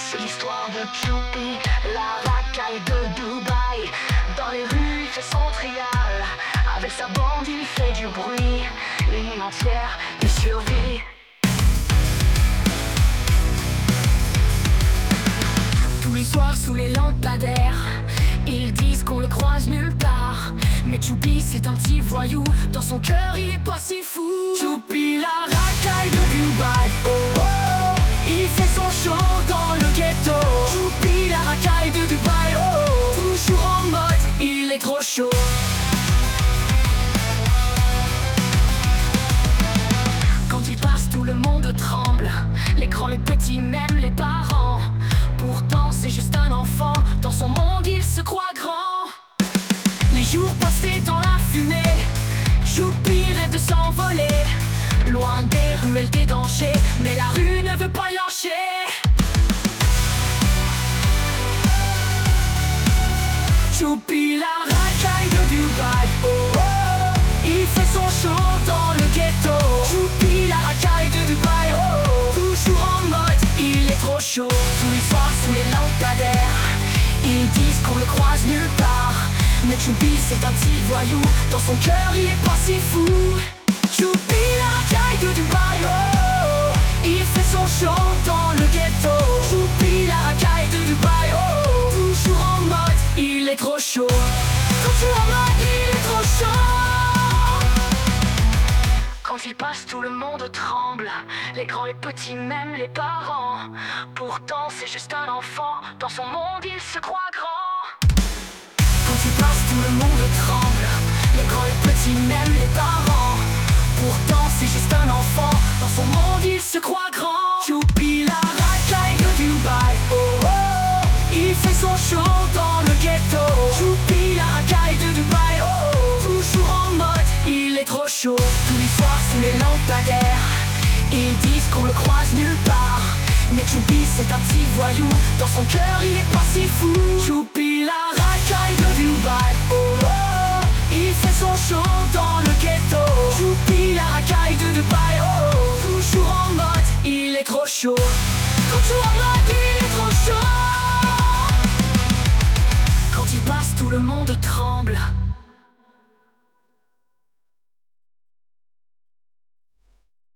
C'est l'histoire de Choupi, la racaille de Dubaï. Dans les rues, il fait son trial. Avec sa bande, il fait du bruit. Une nuit entière, il survit. Tous les soirs sous les lampadaires, ils disent qu'on le croise nulle part. Mais Choupi c'est un petit voyou, dans son cœur il est pas si fou. Choupi la racaille de Dubaï, oh oh, il fait son show dans le ghetto. Choupi la racaille de Dubaï, oh oh, toujours en mode, il est trop chaud. Quand il passe tout le monde tremble, les grands, les petits, même les parents. Pourtant c'est juste un enfant, dans son monde il se croit grand. Les jours passés dans la fumée, Choupi rêve de s'envoler, loin des ruelles, des dangers, mais la rue ne veut pas lâcher. Choupi la racaille de Dubaï, oh oh, il fait son show dans le ghetto. Choupi la racaille de Dubaï, oh oh, toujours en mode, il est trop chaud. Tous les soirs sous les lampadaires, ils disent qu'on le croise nulle part. Mais Choupi c'est un petit voyou, dans son cœur il est pas si fou. Choupi la racaille de Dubaï, oh oh, il fait son show dans le ghetto. Choupi la racaille de Dubaï, oh oh, toujours en mode, il est trop chaud. Toujours en mode, il est trop chaud. Quand il passe tout le monde tremble, les grands, les petits, même les parents. Pourtant c'est juste un enfant, dans son monde il se croit grand. Quand il passe tout le monde tremble, les grands, les petits, même les parents. Pourtant c'est juste un enfant, dans son monde il se croit grand. Choupi la racaille de Dubaï, oh oh, il fait son show dans le ghetto. Choupi la racaille de Dubaï, oh oh, toujours en mode, il est trop chaud. Tous les soirs sous les lampadaires, ils disent qu'on le croise nulle part. Mais Choupi c'est un petit voyou, dans son cœur il est pas si fou. Choupi